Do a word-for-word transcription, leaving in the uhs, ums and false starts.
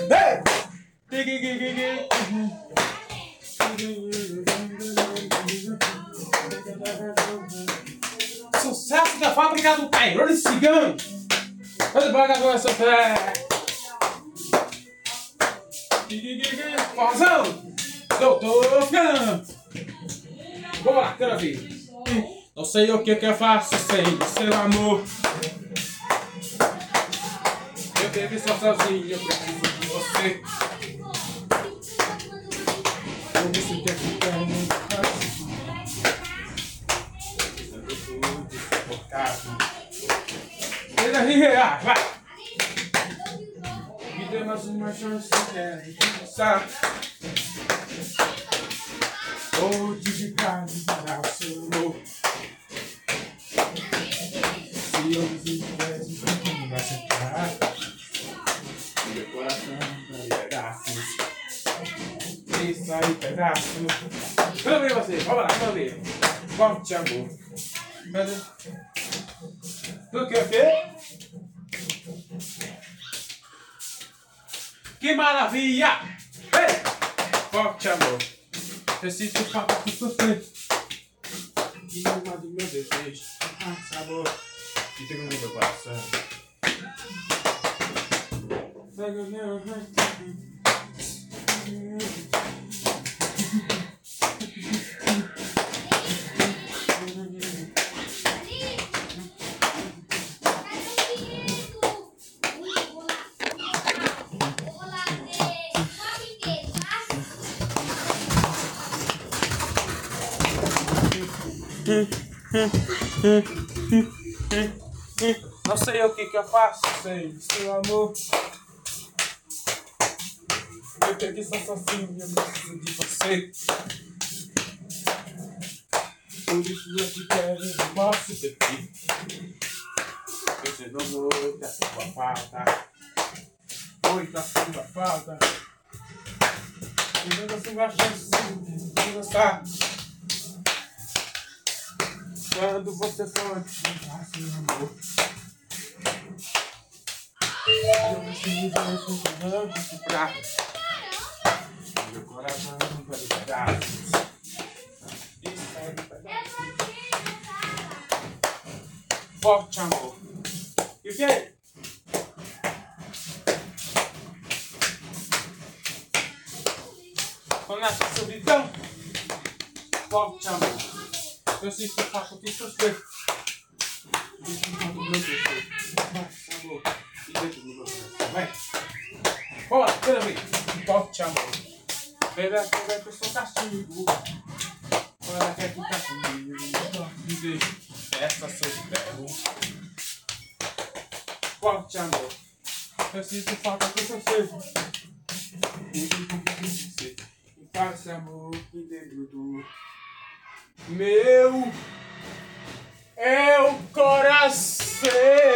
Sucesso da fábrica do Tairone Cigano. Olha o bagaço essa fé. Forrozão. Doutor ficando. Vamos lá, quero ver. Não sei o que que eu faço sem seu amor. Eu bebi só sozinho, eu preciso de você. Eu disse que é ficando fácil. Ele aí, vai! Me dê mais uma chance, quero recomeçar. Vou dedicado para o seu amor. Se eu desistir, como vai sentar? Meu coração vai pedaços. Isso aí, pedaços. Quero ver você, vamos lá, quero ver. Volte, amor. Cadê? Do que o quê? Que maravilha! Ei! Forte amor. Eu sinto falta por você. E não do meu desejo. Ah, sabor. E tem no meu coração. Pega o meu. Não sei o que que eu faço sem seu amor. Eu que aqui sou sozinho, eu preciso de você. Por isso eu te quero, eu posso ter que. Você não vou da sua falta. Oi, da sua falta. Me dando a sua chance de gostar. Quando você for te dar seu amor, eu preciso de um pra meu coração vai de pedaços. Isso é de pedaços. Forte amor. E o que é? Com essa solidão. Forte amor. Eu sei que eu faço que você. Deixa eu meu desejo. Vai, amor. E dentro do meu coração. Vai. Bora, quero ver. Forte amor. Ela quer que eu sou castigo. Ela quer ficar comigo. Me deixa. Essa solidão. Forte amor. Eu sinto falta que você seja. E faça amor que dentro do meu é o coração.